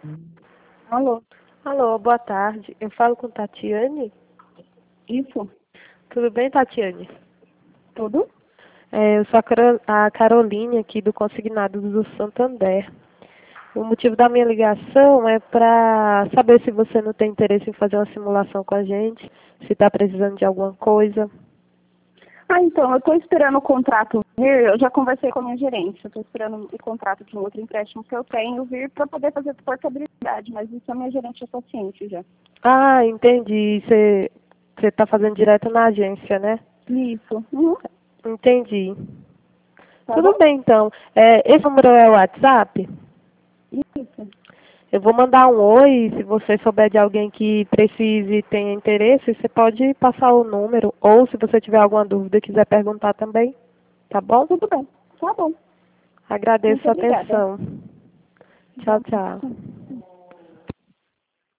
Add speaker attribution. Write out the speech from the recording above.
Speaker 1: Alô,
Speaker 2: Alô, boa tarde. Eu falo com Tatiane?
Speaker 1: isso?
Speaker 2: Tudo bem, Tatiane?
Speaker 1: Tudo?
Speaker 2: Eu sou a Caroline aqui do Consignado do Santander. O motivo da minha ligação é para saber se você não tem interesse em fazer uma simulação com a gente, se está precisando de alguma coisa.
Speaker 1: Ah, então, eu estou esperando o contrato vir, eu já conversei com a minha gerência, estou esperando o contrato de um outro empréstimo que eu tenho vir para poder fazer portabilidade, mas isso a minha gerente já está ciente já.
Speaker 2: Ah, entendi. Você está fazendo direto na agência, né?
Speaker 1: Isso. Uhum.
Speaker 2: Entendi.
Speaker 1: Tá
Speaker 2: Tudo
Speaker 1: bom?
Speaker 2: bem, então. Esse número é o WhatsApp?
Speaker 1: Isso.
Speaker 2: Eu vou mandar um oi, se você souber de alguém que precise e tenha interesse, você pode passar o número, ou se você tiver alguma dúvida e quiser perguntar também, tá bom?
Speaker 1: Tudo bem. Tá bom.
Speaker 2: Agradeço
Speaker 1: Muito
Speaker 2: a
Speaker 1: obrigada.
Speaker 2: atenção. Tchau, tchau.